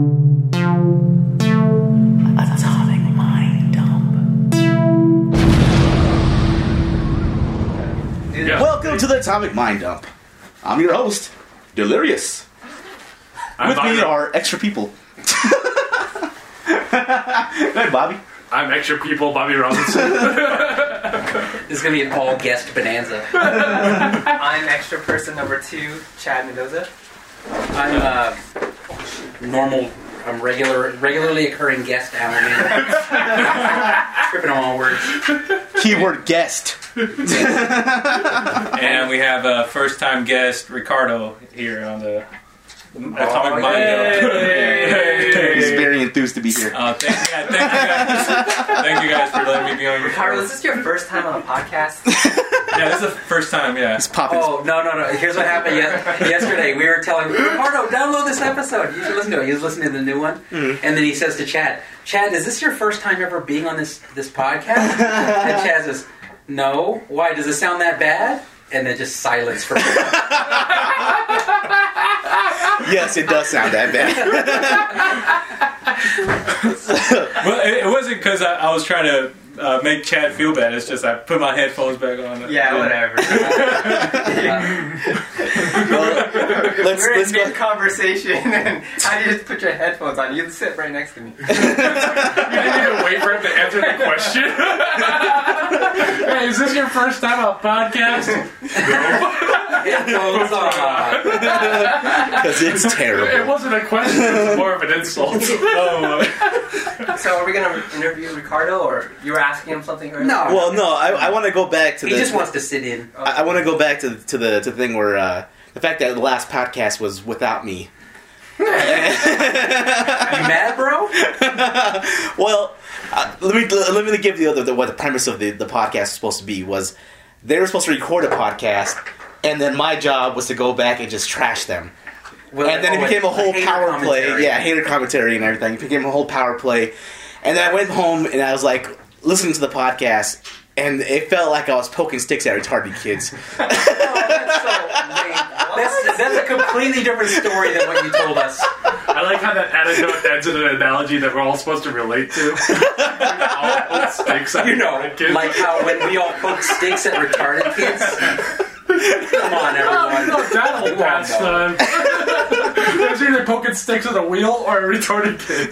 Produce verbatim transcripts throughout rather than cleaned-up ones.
Atomic Mind Dump. Yeah. Welcome to the Atomic Mind Dump. I'm your host, Delirious. I'm With Bobby. me are extra people. Hey, Bobby. I'm extra people, Bobby Robinson. This is going to be an all-guest bonanza. I'm extra person number two, Chad Mendoza. I'm uh, normal, I'm regular, regularly occurring guest Alan. Tripping on all words. Keyword guest. And we have a first-time guest, Ricardo, here on the Atomic Mind Dump. He's very enthused to be here. Uh, thank, yeah, thank you guys. Thank you guys for letting me be on your Ricardo, show. is this your first time on a podcast? Yeah, this is the first time, yeah. It's popping. Oh, no, no, no. Here's what happened yes- yesterday. We were telling Ricardo, download this episode. You should listen to it. He was listening to the new one. Mm-hmm. And then he says to Chad, Chad, is this your first time ever being on this, this podcast? And Chad says, no. Why? Does it sound that bad? And then just silence for a minute. Yes, it does sound that bad. Well, it, it wasn't because I, I was trying to uh, make Chad feel bad. It's just I put my headphones back on. Yeah, whatever. Well, let's We're let's in go. mid-conversation, and how do you just put your headphones on? You sit right next to me. You didn't even wait for him to answer the question. Hey, is this your first time on a podcast? Headphones on. Because it's It terrible. wasn't a question, it was more of an insult. Oh, So are we going to interview Ricardo, or you were asking him something earlier? No. Well, no, I, I want to go back to He the. just wants to sit in. I, I want to go back to to the to the thing where uh, the fact that the last podcast was without me. You mad, bro? Well, uh, let me let me give you the, the what the premise of the, the podcast is supposed to be was they were supposed to record a podcast, and then my job was to go back and just trash them. Well, And then it oh, became a whole hater power play. commentary. Yeah, hater commentary and everything. It became a whole power play. And then I went home and I was like listening to the podcast, and it felt like I was poking sticks at retarded kids. Oh, that's so lame. That's, that's a completely different story than what you told us. I like how that anecdote ends in an analogy that we're all supposed to relate to. all put sticks at You know, retarded kids. like how when we all poke sticks at retarded kids. Come on, Oh, everyone. no, that'll You pass all know. time. There's either poking sticks at a wheel or a retarded kid.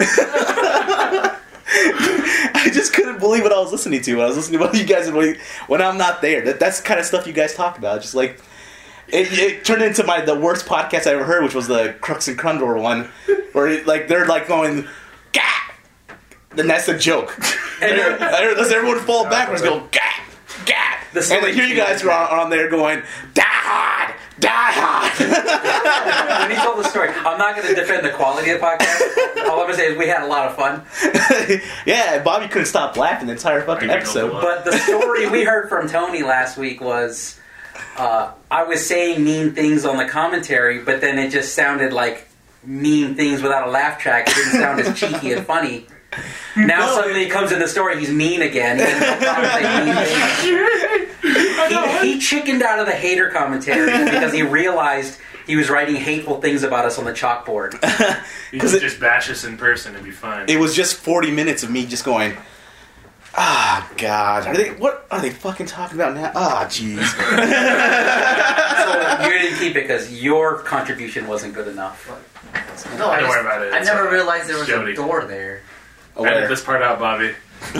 I just couldn't believe what I was listening to when I was listening to what you guys when, when I'm not there. That that's the kind of stuff you guys talk about. Just like it, it turned into my the worst podcast I ever heard, which was the Crux and Crundor one, where it, like they're like going, gah! Then that's a joke. And unless everyone fall backwards, go gah, gah. The And then here you guys are on, on there going, die hard, die hard. When he told the story, I'm not going to defend the quality of the podcast. All I'm going to say is we had a lot of fun. Yeah, Bobby couldn't stop laughing the entire fucking I episode. giggled a But the story we heard from Tony last week was uh, I was saying mean things on the commentary, but then it just sounded like mean things without a laugh track. It didn't sound as cheeky and funny. Now No, suddenly it comes in the story, he's mean again. He, doesn't know how to say mean things. he, he chickened out of the hater commentary because he realized he was writing hateful things about us on the chalkboard. You Because can it- just bash us in person and be fine. It was just forty minutes of me just going, ah, God, are they? What are they fucking talking about now? Ah, jeez. So you didn't keep it because your contribution wasn't good enough. No, I, Don't just, worry about it. I It's never all right. realized there was Jody. a door there. Edit this part out, Bobby.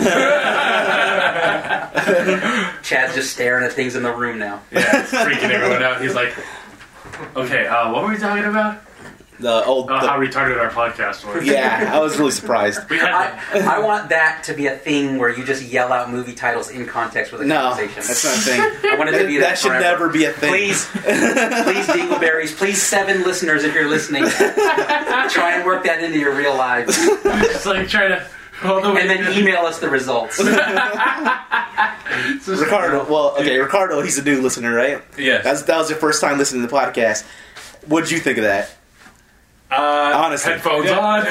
Chad's just staring at things in the room now. Yeah, it's freaking everyone out. He's like, okay, uh, what were we talking about? The old, Oh, the- how retarded our podcast was. yeah, I was really surprised. We had I, I want that to be a thing where you just yell out movie titles in context with a No, conversation. that's not a thing. I want it to be that, That should forever. never be a thing. Please, please, Dingleberries, please, seven listeners, if you're listening, try and work that into your real lives, It's like trying to. Hold on, and then email us the results. Ricardo, well, okay, Ricardo, he's a new listener, right? Yes. That's, that was your first time listening to the podcast. What'd you think of that? Uh, Honestly. headphones Yeah. on.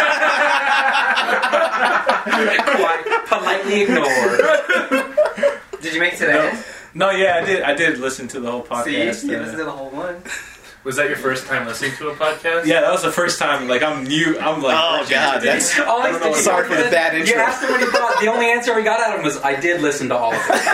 Polite, politely ignored. Did you make it to the No. end? No, yeah, I did. I did listen to the whole See, podcast. you uh, listened to the whole one. Was that your first time listening to a podcast? Yeah, that was the first time. Like I'm new. I'm like. Oh virgin god, to that's this. All I don't know what- sorry for the bad You intro. asked him what he thought. The only answer we got out of him was, "I did listen to all of it."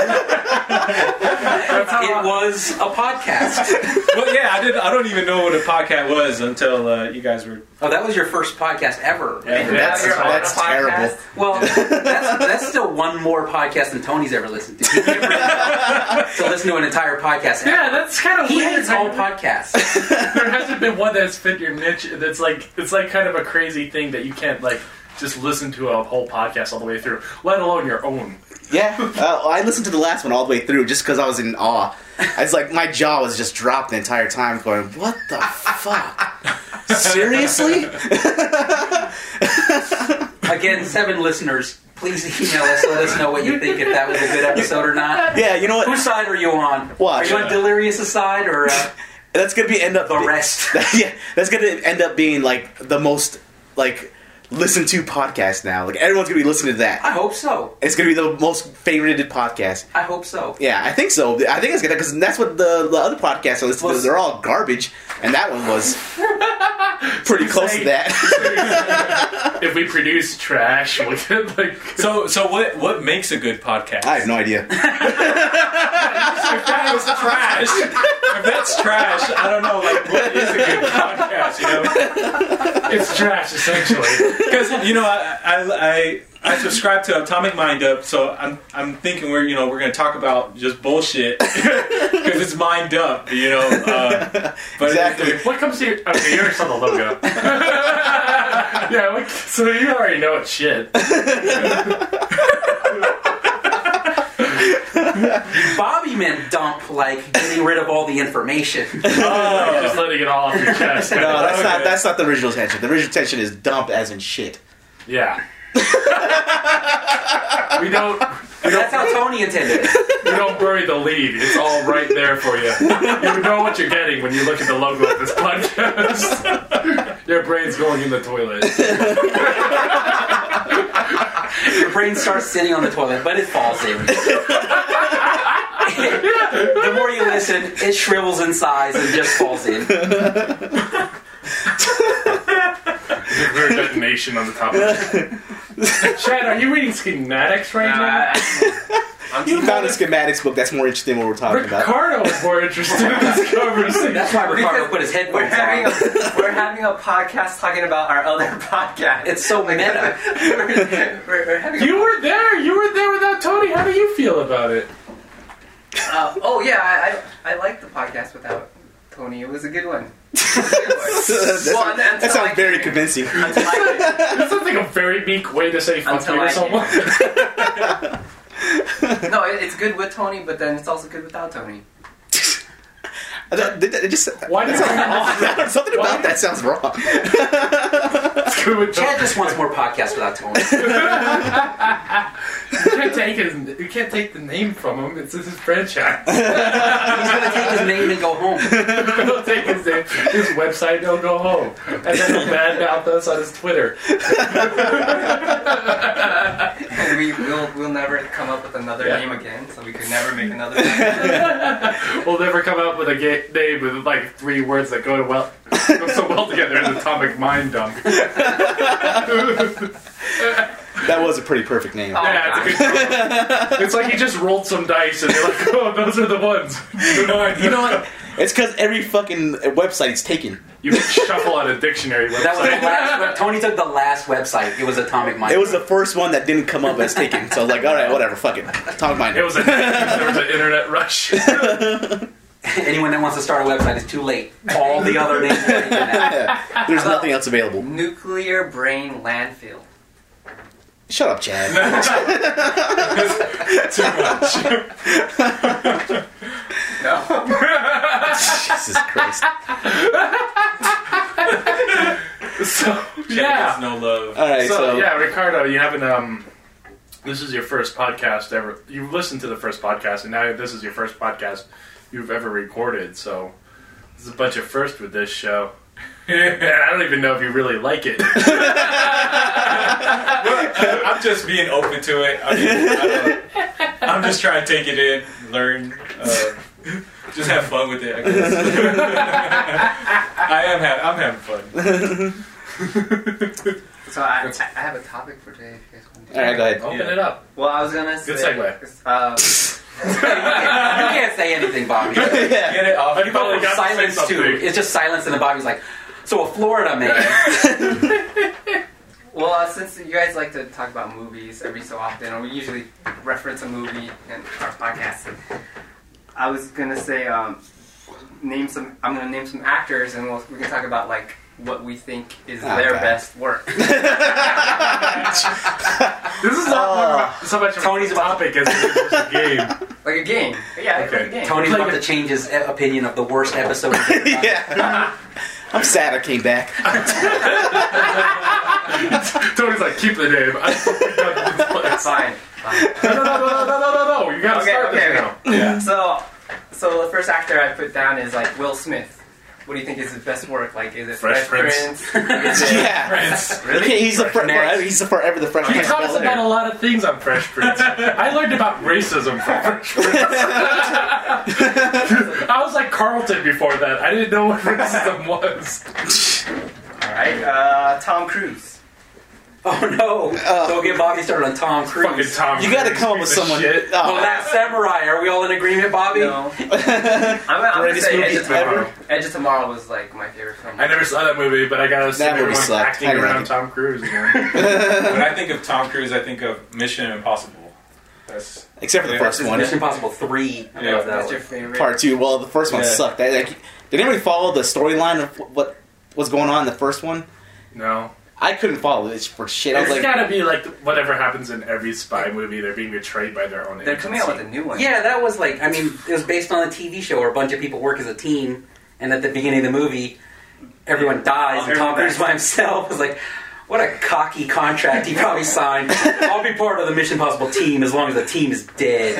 It was a podcast. Well, yeah, I did. I don't even know what a podcast was until uh, you guys were. Oh, that was your first podcast ever. Yeah, That's Your own that's podcast? terrible. Well, that's, that's still one more podcast than Tony's ever listened to. He never to listen to an entire podcast. Yeah, that's kind of He weird. hates all podcasts. There hasn't been one that's fit your niche. That's like it's like kind of a crazy thing that you can't like just listen to a whole podcast all the way through, let alone your own. Yeah, uh, I listened to the last one all the way through just because I was in awe. It's like my jaw was just dropped the entire time, going, "What the fuck? Seriously?" Again, seven listeners, please email us. Let us know what you think, if that was a good episode or not. Yeah, you know what? Whose side are you on? Watch. Are you on Delirious' side or uh, That's gonna be end up the rest? yeah, that's gonna end up being like the most like listened to podcast now. Like everyone's gonna be listening to that. I hope so. It's gonna be the most favorited podcast. I hope so. Yeah, I think so. I think it's gonna because that's what the, the other podcasts are listening to. They're all garbage, and that one was pretty close to that. If we produce trash, we could like. So, so what? What makes a good podcast? I have no idea. If that was trash, if that's trash, I don't know. Like, what is a good podcast? You know, It's trash, essentially. because you know, I, I, I, I subscribe to Atomic Mind Up, so I'm, I'm thinking we're, you know, we're gonna talk about just bullshit because it's Mind Up, you know. Uh, but Exactly. What comes to your... Okay, you already saw the logo. Yeah, like, so you already know it's shit. Bobby meant dump, like getting rid of all the information. Oh, just letting it all off your chest. No, that's not Okay. that's not the original intention. The original intention is dump as in shit. Yeah. we don't That's how Tony intended it. we don't bury the lead. It's all right there for you. You know what you're getting when you look at the logo of this podcast. Your brain's going in the toilet. Your brain starts sitting on the toilet, but it falls in. The more you listen, it shrivels in size and just falls in. Nuclear detonation on the top of it. Chad, are you reading schematics right now? I'm You found a schematics book that's more interesting than what we're talking about. Ricardo is more interested in this conversation. That's why Ricardo put his We're headphones having, on. a, we're having a podcast talking about our other podcast. It's so meta. we're, we're, we're having a, You were there. You were there without Tony. How do you feel about it? uh, oh yeah, I, I I liked the podcast without Tony. It was a good one. It was a good one. That's- Well, until that sounds I very came- convincing. Until I came. That sounds like a very meek way to say fuck Until you I to someone. No, it, it's good with Tony, but then it's also good without Tony. That- that- that just Why does it something about that sounds wrong. screw with Chad Tony? just wants more podcasts without Tony. You can't take his. You can't take the name from him. It's his franchise. He's gonna take his name and go home. He'll take his name, his website, and he'll go home, and then he'll badmouth us on his Twitter. And we will we'll never come up with another Yeah. name again, so we could never make another name. We'll never come up with a ga- name with like three words that go to well, go so well together as Atomic Mind Dump. That was a pretty perfect name. Oh. Yeah, it's a good combo. It's like you just rolled some dice and you're like, oh, those are the ones. They're mine. You know what? It's because every fucking website's taken. You can shuffle on a dictionary website. That was the last. Tony took the last website. It was Atomic Mind. It was the first one that didn't come up as taken. So I was like, all right, whatever, fuck it. Talk mine. It was a there was an internet rush. Anyone that wants to start a website is too late. All the other names are taken now. There's nothing else available. Nuclear brain landfill. Shut up, Chad. Too much. No. Jesus Christ. So Chad yeah. has no love. All right, So, so, yeah, Ricardo, you haven't um. This is your first podcast ever. You've listened to the first podcast, and now this is your first podcast you've ever recorded. So there's a bunch of firsts with this show. I don't even know if you really like it. I'm just being open to it. I mean, I don't, I'm just trying to take it in, learn. Uh, Just have fun with it, I guess. I am ha- I'm having fun. So I, I I have a topic for today. If you guys want to do All right, it. go ahead. Open Yeah. it up. Well, I was gonna say. Good segue. Um, you, can't, you can't say anything, Bobby. yeah. Get it off. I probably got to say Silence too. something. It's just silence, and the Bobby's like, "So a Florida man." well, uh, since you guys like to talk about movies every so often, or we usually reference a movie in our podcast, I was gonna say, um, name some. I'm gonna name some actors, and we'll, we can talk about like what we think is Oh, their God. best work. This is not Oh. so much of Tony's a about- topic as it is just a game. Like a game. Yeah, Okay. like a game. Tony's Like about a- to change his e- opinion of the worst episode. Of the Yeah. I'm sad I came back. Tony's like, keep the name. I Fine. Fine. no, no, no, no, no, no, no, no. You gotta Okay, start okay, this okay. now. Yeah. So, so the first actor I put down is like Will Smith. What do you think is his best work? Like, is it Fresh Prince. Is it, Yeah. Prince. Really? He's the fr- Next. he's the forever the Fresh He Prince of talks Bel-Air. about a lot of things on Fresh Prince. I learned about racism from Fresh Prince. I was like Carlton before that. I didn't know what racism was. All right. Uh, Tom Cruise. Oh no! Don't get Bobby started on Tom Cruise. Fucking Tom You gotta Cruise, come up with piece of someone. shit. The Oh, Last Samurai. Are we all in agreement, Bobby? No. I'm, I'm gonna Greatest say Edge movie of Tomorrow. ever. Edge of Tomorrow was like my favorite film. I never saw that movie, but I gotta assume That movie everyone's sucked. acting I didn't around like it. Tom Cruise again. When I think of Tom Cruise, I think of Mission Impossible. That's except for the Yeah, first this is one. Mission Impossible three. I Yeah, love that That's one. your favorite. Part two. Well, the first one Yeah. sucked. I, like, did anybody follow the storyline of what was going on in the first one? No. I couldn't follow it for shit. I was It's like, gotta be like whatever happens in every spy movie, they're being betrayed by their own They're coming out with a agency. new one. Yeah, that was like, I mean, it was based on a T V show where a bunch of people work as a team, and at the beginning of the movie, everyone dies, and Tom Everyone Cruise by himself was like, what a cocky contract he probably signed. I'll be part of the Mission Impossible team as long as the team is dead.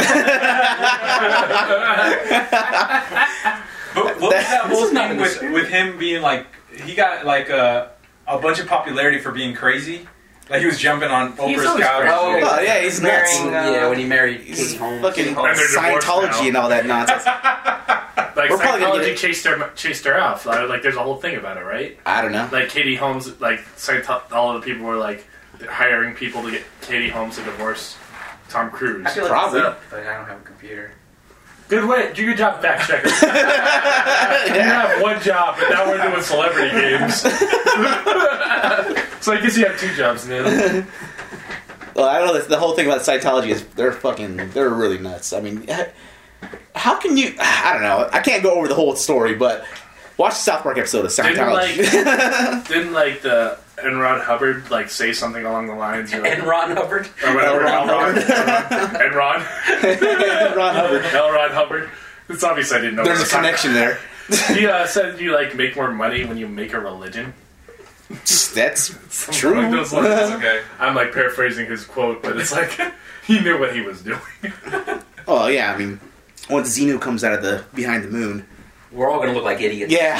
But what was that This whole is not thing in with, the- with him being like, he got like a, a bunch of popularity for being crazy? Like he was jumping on He's Oprah's always couch. crazy. Oh, oh yeah, he's nuts. Marrying, uh, yeah, when he married He's Katie Holmes. fucking And they're divorced Scientology now. and all that nonsense. Like We're probably gonna Scientology get it. chased her, chased her off. Like like, there's a whole thing about it, right? I don't know. Like Katie Holmes, like Scientology, all of the people were like hiring people to get Katie Holmes to divorce Tom Cruise. I feel like Probably. it's up, but I don't have a computer. Good way, do your job, fact checker. You have one job, but now we're doing celebrity games. So I guess you have two jobs now. Well, I don't know. The whole thing about Scientology is they're fucking. They're really nuts. I mean, how can you? I don't know. I can't go over the whole story, but watch the South Park episode of Didn't Scientology. like, didn't like the N. Ron Hubbard like say something along the lines of And Ron Hubbard. or whatever, L. L. Ron Ron, N. Ron, Ron Hubbard. L. Ron Hubbard. It's obvious I didn't know. There's a what I was connection there. talking about. He uh, said you like make more money when you make a religion. That's Something true. along those lines. Okay. I'm like paraphrasing his quote, but it's like he knew what he was doing. Oh yeah, I mean, once Xenu comes out of the behind the moon, We're all going to look like idiots. yeah.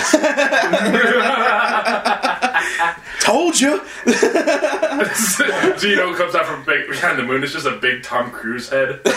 Told you. Gino comes out from big, behind the moon. It's just a big Tom Cruise head. Shit.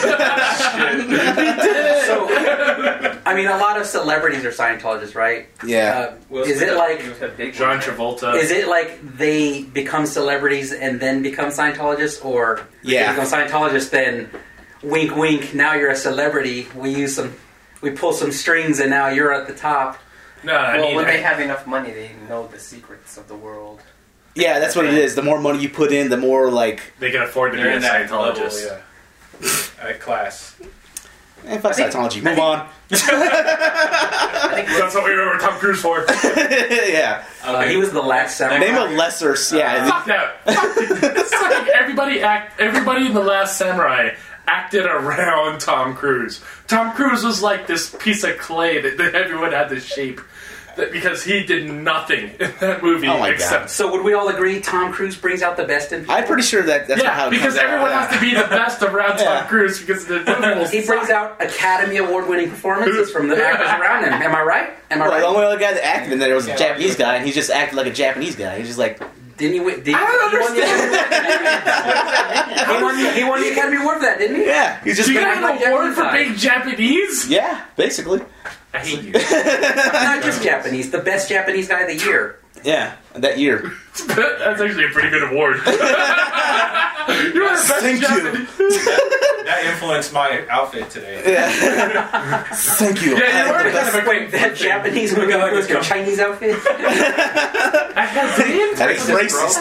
So, I mean, a lot of celebrities are Scientologists, right? Yeah. Uh, Will is Smith- it like It was a big John one. Travolta. is it like they become celebrities and then become Scientologists, or Yeah. they become Scientologists then wink wink, now you're a celebrity. We use some, we pull some strings, and now you're at the top. No, I Well, mean, when I- they have enough money, they know the secrets of the world. Yeah, that's what it is. The more money you put in, the more like. they can afford to be They're a in that Scientologist. level, yeah. At class. Eh, fuck think- Scientology. I Move think- on. I think That's what we remember Tom Cruise for. Yeah. Uh, he was the last samurai. Name a lesser. Yeah. Fuck that. Fuck that. It's like everybody act. Everybody in the Last Samurai acted around Tom Cruise. Tom Cruise was like this piece of clay that, that everyone had to shape. That because he did nothing in that movie Oh my except. God. So would we all agree Tom Cruise brings out the best in people? I'm pretty sure that that's Yeah, how it because comes out. everyone has to be the best around Yeah. Tom Cruise because the movie will He brings out Academy Award-winning performances from the actors around him. Am I right? Am I Well, the right? only other guy that acted in there was a Japanese guy, and he just acted like a Japanese guy. He's just like, Didn't he win? Did I don't he, won the Academy Award? he, won the, he won the Academy Award for that, didn't he? yeah, he's just You been got acting an like award for Japanese being Japanese? yeah, basically. hate you. Not just Japanese, the best Japanese guy of the year. Yeah, that year. That's actually a pretty good award. You're the best Thank you. Japanese. That influenced my outfit today. Yeah. Thank you. Yeah, you're already kind of a Wait, that Japanese movie Look at was your this Chinese outfit? I had the That is racist.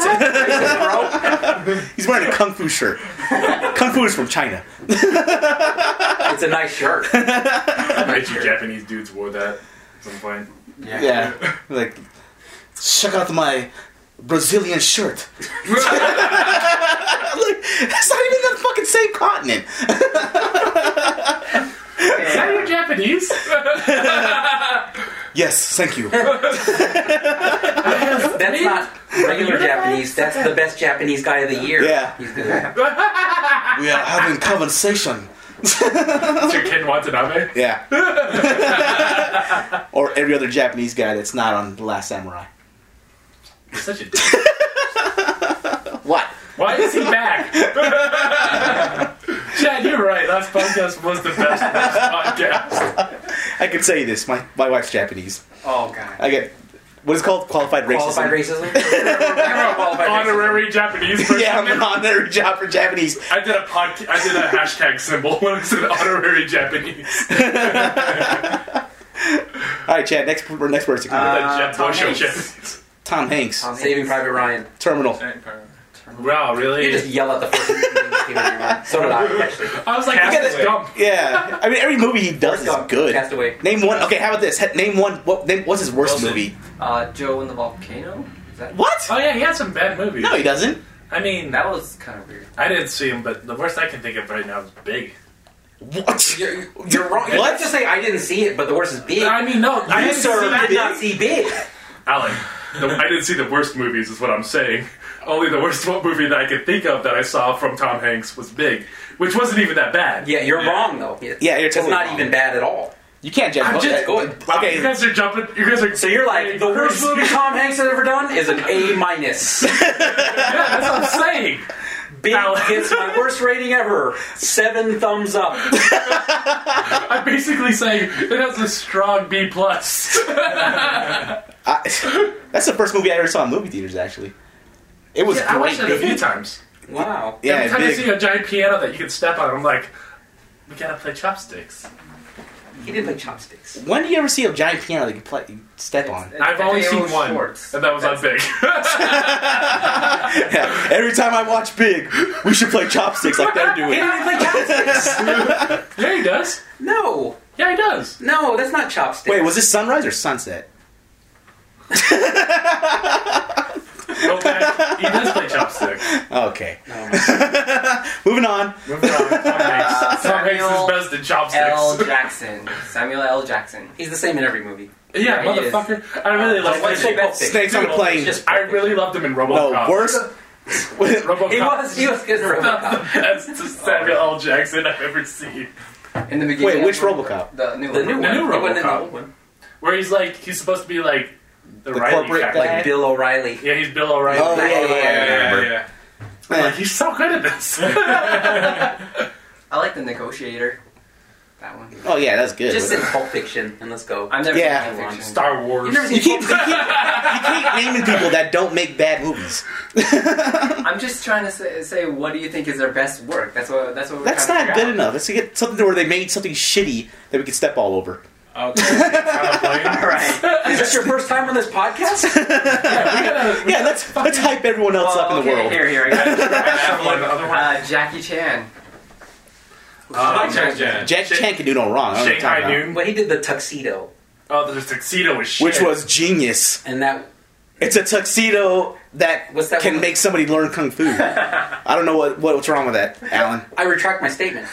He's wearing a kung fu shirt. Kung fu is from China. It's a nice shirt. I bet you Japanese dudes wore that at some point. Yeah. Like, check out my Brazilian shirt. Like, that's not even the fucking same continent. Is that your Japanese? Yes, thank you. That's not regular Japanese. That's the best Japanese guy of the year. Yeah. He's doing. We are having conversation. It's your Ken Watanabe? Yeah. Or every other Japanese guy that's not on The Last Samurai. You're such a dick. What? Why is he back? Chad, you're right. Last podcast was the best podcast. I can say this. My my wife's Japanese. Oh god. I get what is it called qualified racism. Qualified racism? Qualified Honorary Japanese person. Yeah, I'm an honorary job for Japanese. I did a podcast. I did a hashtag symbol when I said honorary Japanese. All right, Chad. Next next person. Uh, That Jeb Tom Bush Hanks. Japanese. Tom Hanks. Tom Saving Private Ryan. Terminal. Wow, really? You just yell at the first thing that came into your mind. So did I, actually. I was like, Castaway. that's dumb. Yeah, I mean every movie he does is Gump. good. Castaway. Name one. Okay, how about this? He- Name one. What? Name, what's his worst Wilson. movie? Uh, Joe and the Volcano? Is that, What? Oh yeah, he had some bad movies. No, he doesn't. I mean, that was kind of weird. I didn't see him, but the worst I can think of right now is Big. What? You're, you're wrong. You What? have to say I didn't see it, but the worst is big. I mean, no, I You, didn't sir, see did Big. not see big. Alan, the, I didn't see the worst movies, is what I'm saying. Only the worst movie that I could think of that I saw from Tom Hanks was Big, which wasn't even that bad. Yeah, you're Yeah. wrong, though. It- Yeah, you're It's totally not wrong. even bad at all. You can't judge. I'm Well, just uh, good. Wow, Okay. you guys are jumping. You guys are. So you're like, the worst movie Tom Hanks has ever done is an A minus. Yeah, that's what I'm saying. Big Alan. gets my worst rating ever. Seven thumbs up. I'm basically saying it has a strong B plus. I, that's the first movie I ever saw in movie theaters. Actually, it was Yeah, I watched great. it a few times. Wow. Yeah, Every time I big. see a giant piano that you can step on, I'm like, we gotta play chopsticks. He didn't play chopsticks. When do you ever see a giant piano that you play, you step on? It's- I've only it's seen Amos one, Schwartz. and that was on Big. Yeah, every time I watch Big, we should play chopsticks like they're He doing. didn't play chopsticks. Yeah, he does. No. Yeah, he does. No, that's not chopsticks. Wait, was this sunrise or sunset? Go back. He does play chopsticks. Okay, No, no. moving on. Moving on. Tom Hanks. Tom Hanks is Samuel best at chopsticks. L. Jackson. Samuel L. Jackson. He's the same in every movie. Yeah, Yeah, he is. motherfucker. I really loved Let's say him. Pulp Fiction. Snakes on a plane. It's just I really loved him in No, RoboCop. worst. RoboCop. He was. He was good for RoboCop. That's the Samuel L. Jackson I've ever seen. In the beginning. Wait, which of RoboCop? The new The one. new The one. new He wasn't in the RoboCop. old one. Where he's like, he's supposed to be like the, The Riley corporate factor. guy? Like Bill O'Reilly. Yeah, he's Bill O'Reilly. Oh, yeah, yeah, yeah, Yeah, I remember. yeah, yeah. I'm like, he's so good at this. I like The Negotiator. That one. Oh yeah, that's good. Just in Pulp Fiction, and let's go. I've never Yeah. seen Pulp Fiction. Star Wars. You've never you seen keep, you, keep, you keep naming people that don't make bad movies. I'm just trying to say, say, what do you think is their best work? That's what. That's what. We're That's trying to not figure good out. enough. Let's get something where they made something shitty that we can step all over. Okay. On a plane. All right. Is this your first time on this podcast? Yeah, let's let's hype everyone else Well, up in the okay, world. Here, here. I got it. Have one, the other one. Uh, Jackie Chan. Uh, Jack Chan. Jack Chan can do no wrong. I don't know what you're Shanghai talking about. Noon. But he did the tuxedo, Oh, the tuxedo was shit. Which was genius. and that It's a tuxedo that, What's that can one? make somebody learn kung fu. I don't know what, what what's wrong with that, Alan. I retract my statement.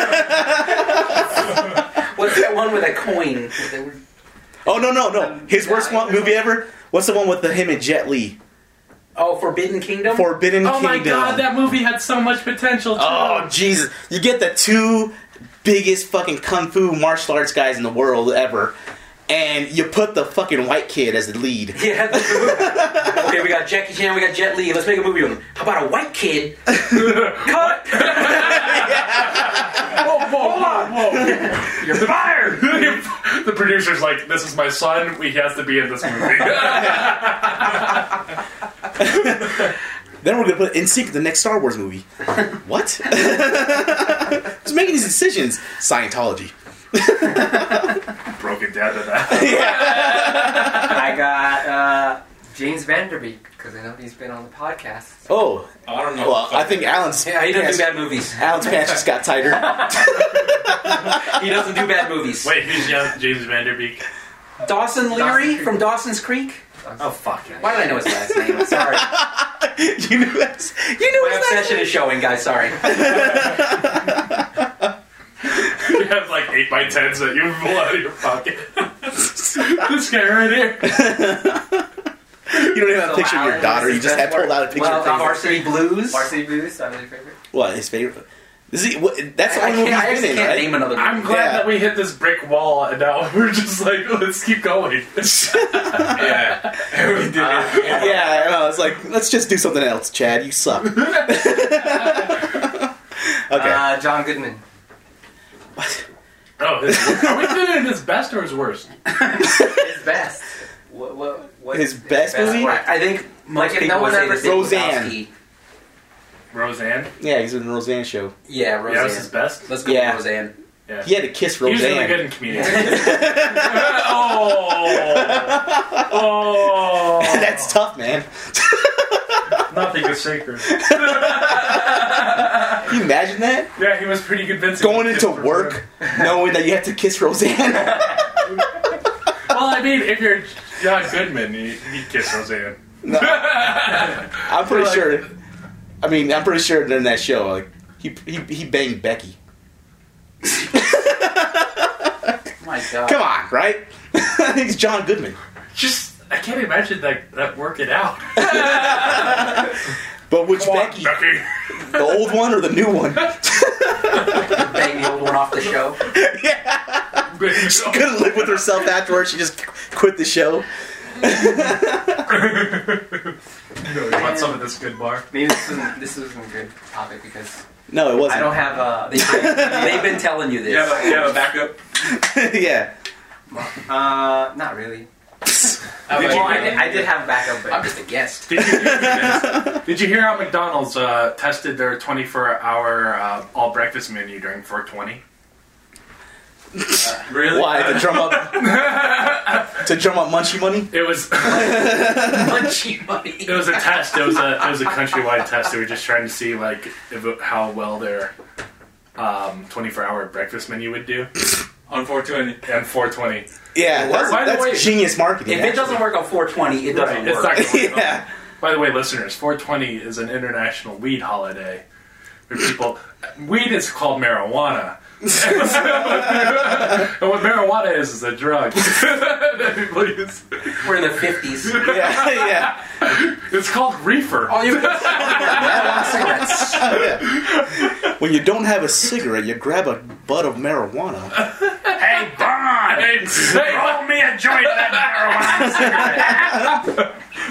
What's that one with a coin? They were- Oh no no no! Um, His worst yeah, one, movie ever. What's the one with the him and Jet Li? Oh, Forbidden Kingdom. Forbidden Oh Kingdom. my god, that movie had so much potential too. Oh Jesus! You get the two biggest fucking kung fu martial arts guys in the world ever, and you put the fucking white kid as the lead. Yeah. that's- okay, we got Jackie Chan, we got Jet Li. Let's make a movie with him. How about a white kid? Cut. Whoa, whoa, whoa, whoa. You're fired. the producer's like, "This is my son. He has to be in this movie." Then we're gonna put N Sync in the next Star Wars movie. What? Who's making these decisions? Scientology. Broken down to that. I got uh, James Vanderbeek because I know he's been on the podcast. Oh, I don't know. well, I think Alan's Yeah, he doesn't do pants, bad movies. Alan's pants just got tighter. He doesn't do bad movies. Wait, who's young James Vanderbeek? Dawson Leary from Dawson's Creek. Oh fuck! Why did I know his last name? Sorry. You knew that. You knew My his last obsession name. is showing, guys. Sorry. You have like eight by tens that you pull out of your pocket. This guy right here. You don't even have a picture of your daughter. You just have pulled out a picture Well, of her. Varsity Blues. Varsity Blues, that was your favorite. What, his favorite? Is he? What, that's the I, I only movie can't, I he's actually been in, can't right? name another movie. I'm glad Yeah. that we hit this brick wall, and now we're just like, let's keep going. Yeah. We did it. Yeah, I know. It's like, let's just do something else, Chad. You suck. Okay. Uh, John Goodman. What? Oh, his, are we doing his best or his worst? His best. What, what, what His best movie? work? I think most Like, if people no would one say ever the said Big Roseanne. Lebowski. Roseanne. Yeah, he's in the Roseanne show. Yeah, Yeah, that was his Roseanne. best. Let's go Yeah. with Roseanne. Yeah. He had to kiss He was really Roseanne. good in Community. oh, oh, That's tough, man. Nothing is sacred. Can you imagine that? Yeah, he was pretty convincing. Going into work knowing that you have to kiss Roseanne. Well, I mean, if you're John Goodman, you, you kiss Roseanne. No. I'm pretty Like- sure. I mean, I'm pretty sure in that show, like he he, he banged Becky. Oh my God. Come on, right? I think it's John Goodman. Just, I can't imagine that that working out. But which Come on, Becky? Becky. The old one or the new one? Bang the old one off the show. She couldn't live with herself afterwards. She just quit the show. You want some of this good bar? Maybe this wasn't, this wasn't a good topic because No, it wasn't. I don't have a. They've been, they've been telling you this. You have a, you have a backup? Yeah. Uh, not really. How Did about you- Well, I you? did, I did have a backup, but I'm just a guest. Did you hear, did you hear how McDonald's uh, tested their twenty-four hour uh, all breakfast menu during four twenty? Really? Why to drum up to drum up Munchie money? It was Munchy money. it was a test. It was a it was a countrywide test. They were just trying to see like if it, how well their um, twenty-four hour breakfast menu would do On four twenty. and four twenty. Yeah, that's, By the that's way- genius marketing. If it doesn't work on four twenty, it doesn't Right, it's work. not gonna work. yeah. By the way, listeners, four twenty is an international weed holiday where people weed is called marijuana. And what marijuana is is a drug. that people use. We're in the fifties. Yeah, yeah. It's called reefer. All you marijuana cigarettes. When you don't have a cigarette, you grab a butt of marijuana. Hey, Bond! Hey, roll me a joint of that marijuana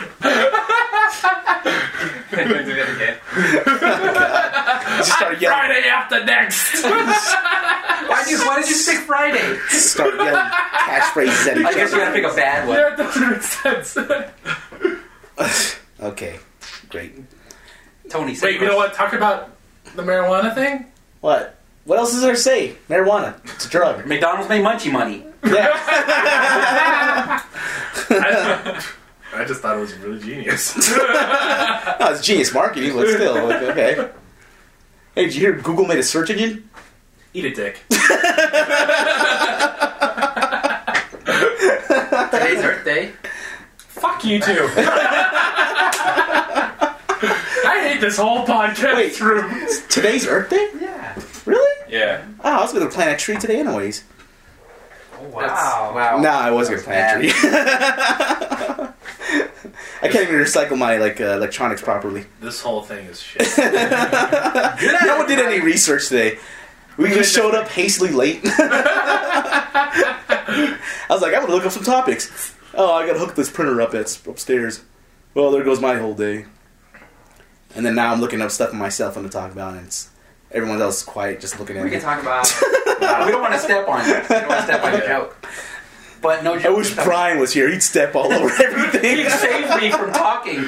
do that again. Just start yelling, Friday after next. Why did you, why did you pick Friday? start yelling catchphrases at I each guess you gotta pick a bad one. Yeah, it doesn't make sense. other. Okay, great. Tony, say Wait, you know first. what? Talk about the marijuana thing. What? What else is there to say? Marijuana. It's a drug. McDonald's made Munchie money. Yeah. I, I just thought it was really genius. No, it's genius marketing, but still, like, okay. Hey, did you hear Google made a search engine? Eat a dick. Today's Earth Day. Fuck you too. I hate this whole podcast Wait. room. Today's Earth Day? Yeah. Really? Yeah. Oh, I was going to plant a tree today anyways. Oh, That's- wow. wow. No, I was going to That's plant a tree. I can't even recycle my like uh, electronics properly. This whole thing is shit. No one did any research today. We just showed up hastily late. I was like, I'm going to look up some topics. Oh, I got to hook this printer up that's upstairs. Well, there goes my whole day. And then now I'm looking up stuff for myself to talk about, and it's, everyone else is quiet, just looking at We me. can talk about. Uh, we don't want to step on you. We don't want to step on your joke. But no I joke. wish Brian was here. He'd step all over everything. He saved me from talking.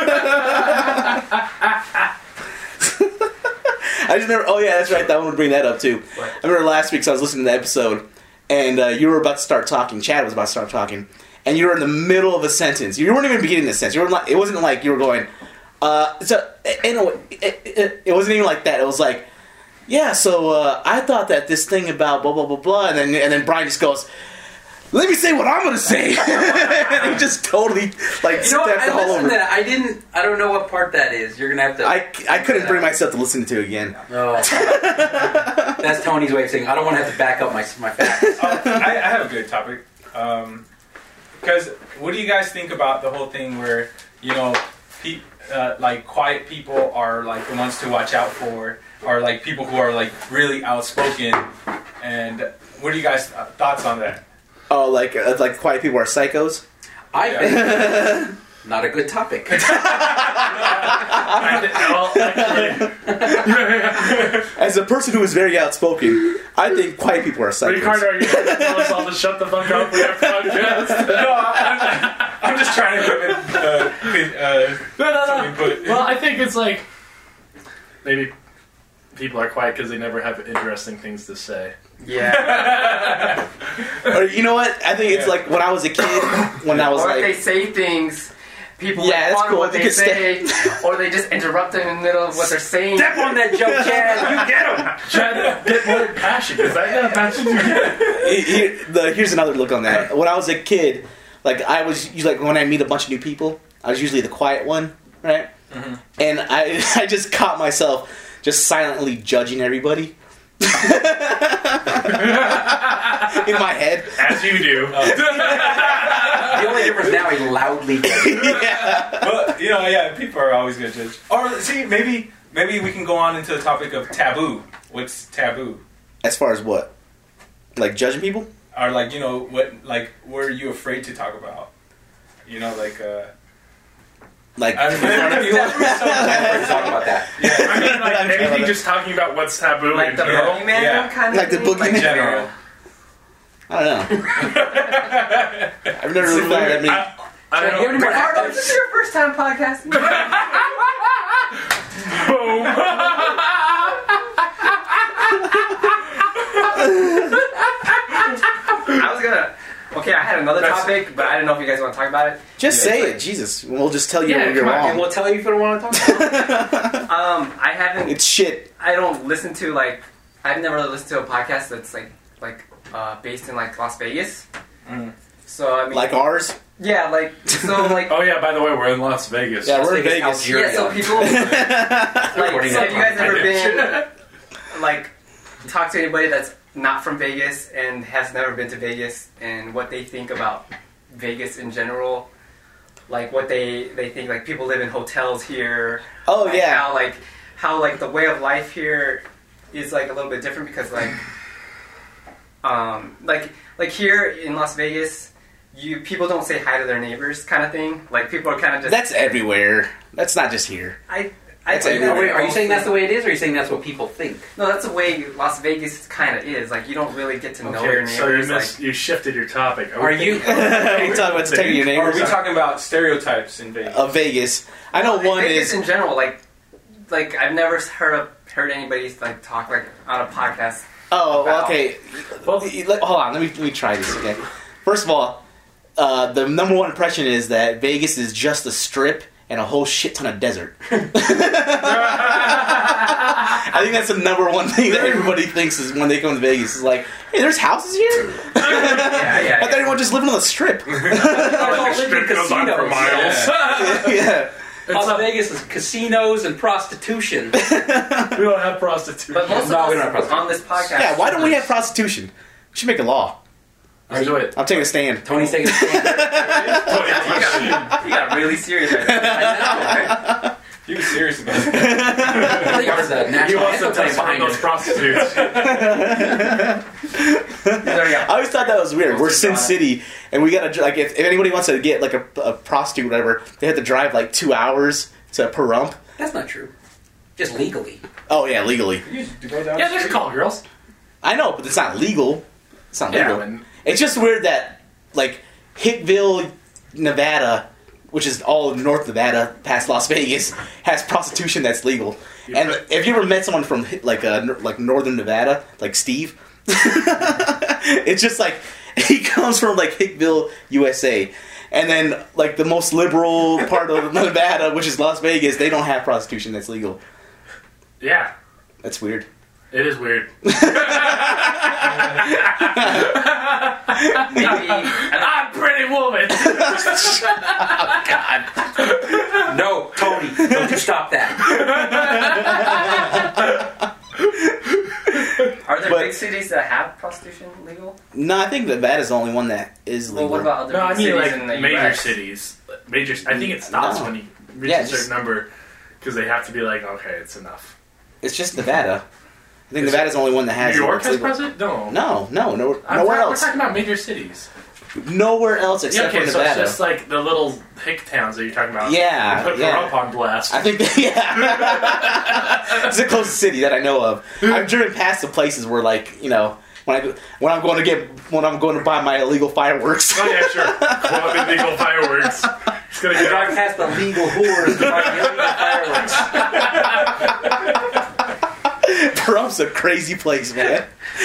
I just remember. Oh yeah, that's right. I want to bring that up too. What? I remember last week, so I was listening to the episode, and uh, you were about to start talking. Chad was about to start talking, and you were in the middle of a sentence. You weren't even beginning the sentence. You were like, it wasn't like you were going. Uh, so anyway, it, it, it wasn't even like that. It was like, yeah. So uh, I thought that this thing about blah blah blah blah, and then and then Brian just goes, "Let me say what I'm going to say." And he just totally like You know what? stepped I all listened over. to that. I didn't. I don't know what part that is. You're gonna have to. I, I couldn't bring myself to listen to it again. No. That's Tony's way of saying I don't want to have to back up my my facts. Oh, I, I have a good topic. Um, because what do you guys think about the whole thing where, you know, pe- uh, like quiet people are like the ones to watch out for, or like people who are like really outspoken, and what are you guys' uh, thoughts on that? Oh, like uh, like quiet people are psychos. I think not a good topic. I did- well, actually, As a person who is very outspoken, I think quiet people are psychos. Ricardo, are you trying to tell us all to shut the fuck up? We have podcast. No, I'm, I'm just trying to give it uh, uh, No, no, some no. input. Well, I think it's like maybe people are quiet because they never have interesting things to say. Yeah. Or you know what? I think it's Yeah. like when I was a kid, when I was Or if they like, say things, people Yeah, make that's fun cool. of what You they can say, or they just interrupt them in the middle of what they're saying. Step on that joke, Chad. You get him. Try to get more passion. Is that not passion you get? he- he- the, here's another look on that. When I was a kid, like I was usually, like when I meet a bunch of new people, I was usually the quiet one, right? Mm-hmm. And I I just caught myself just silently judging everybody. In my head. As you do. The only difference now is loudly. Yeah. But you know, yeah, people are always gonna judge. Or see, maybe maybe we can go on into the topic of taboo. What's taboo? As far as what? Like judging people? Or like, you know, what like what are you afraid to talk about? You know, like uh Like I don't know. We're talking about that. I mean, like anything just talking about what's taboo Like in the general. boogeyman Yeah. kind of Like the thing? boogeyman? in general. I don't know. I've never really found that many. I, I Chad, don't you have any more Ricardo, actors? this is your first time podcasting? Boom. I was gonna. Okay, I had another That's- topic, but I didn't know if you guys want to talk about it. Just Yeah. say it, Jesus. We'll just tell you Yeah, when you're come on, wrong. And we'll tell you if you don't want to talk about it. Um, I haven't. It's shit. I don't listen to like. I've never listened to a podcast that's like like uh, based in like Las Vegas. Mhm. So I mean, Like ours. yeah, like so like Oh yeah, by the way, we're in Las Vegas. Yeah, Las we're in Vegas, Vegas. Algeria. yeah. So people like. Recording So that have you guys time. ever I been did. like talk to anybody that's not from Vegas and has never been to Vegas and what they think about Vegas in general? Like what they they think like people live in hotels here. Oh like, yeah. How like how like the way of life here is like a little bit different because like um like like here in Las Vegas you people don't say hi to their neighbors kind of thing. Like people are kind of just That's everywhere. That's not just here. I I That's think everywhere. that Wait, way are you saying that's the mostly- way it is, or are you saying that's what people think? No, that's the way Las Vegas kind of is. Like you don't really get to know your Okay, so you, neighbors. missed, you shifted your topic. I would Are think- you? you talking about taking your Or are neighbors we out talking about stereotypes in Vegas? of Vegas? I know like, one Vegas is in general. Like like I've never heard of, heard anybody like talk like on a podcast. oh well, about- okay. Well, let- hold on. Let me let me try this again. First of all, uh, the number one impression is that Vegas is just a strip and a whole shit ton of desert. I think that's the number one thing that everybody thinks is when they come to Vegas. Is like, hey, there's houses here. Yeah, yeah. I thought everyone just living on the strip. Like the strip goes on for casinos. miles. Yeah. Las not- Vegas is casinos and prostitution. We don't have prostitution. But most No, of we don't have us prostitution. on this podcast. Yeah, why don't we have prostitution? We should make a law. Let's do it. I'm taking a stand. Tony's taking a stand. You got, you got really serious right now. I know. He was serious about it. I think it was a He national wants to anthem playing test one behind of those him. prostitutes. There you I go. always thought that was weird. We're Sin Got it. City, and we gotta like if, if anybody wants to get like a, a prostitute, or whatever, they have to drive like two hours to per rump. That's not true. Just legally. Oh yeah, legally. You used to go down Yeah, the just street. call girls. I know, but it's not legal. It's not Yeah, legal. and It's just weird that like Hickville, Nevada, which is all of North Nevada past Las Vegas, has prostitution that's legal. And if you ever met someone from like uh, like Northern Nevada, like Steve, it's just like he comes from like Hickville, U S A. And then, like, the most liberal part of Nevada, which is Las Vegas, they don't have prostitution that's legal. Yeah. That's weird. It is weird. Maybe. I'm Pretty Woman. Oh, God. No, Tony, don't you stop that. Are there But- big cities that have prostitution legal? No, I think Nevada's the only one that is legal. Well, what about other No, I big mean cities like in the major U S? cities. Major. I think it stops No. when you reach Yeah, a certain just- number because they have to be like, okay, it's enough. It's just Nevada. I think Is Nevada's the only one that has New it. York It's has legal. president? No. No, no, no I'm nowhere talking, else. We're talking about major cities. Nowhere else Yeah, except okay, for so Nevada. it's just like the little hick towns that you're talking about. Yeah, They put yeah. Pahrump on blast. I think that, yeah. It's the closest city that I know of. I've driven past the places where, like, you know, when I when I'm going to get when I'm going to buy my illegal fireworks. Oh yeah, sure. Well, the legal fireworks. It's gonna You get drive past the legal whores to buy illegal fireworks. Pahrum's a crazy place, man.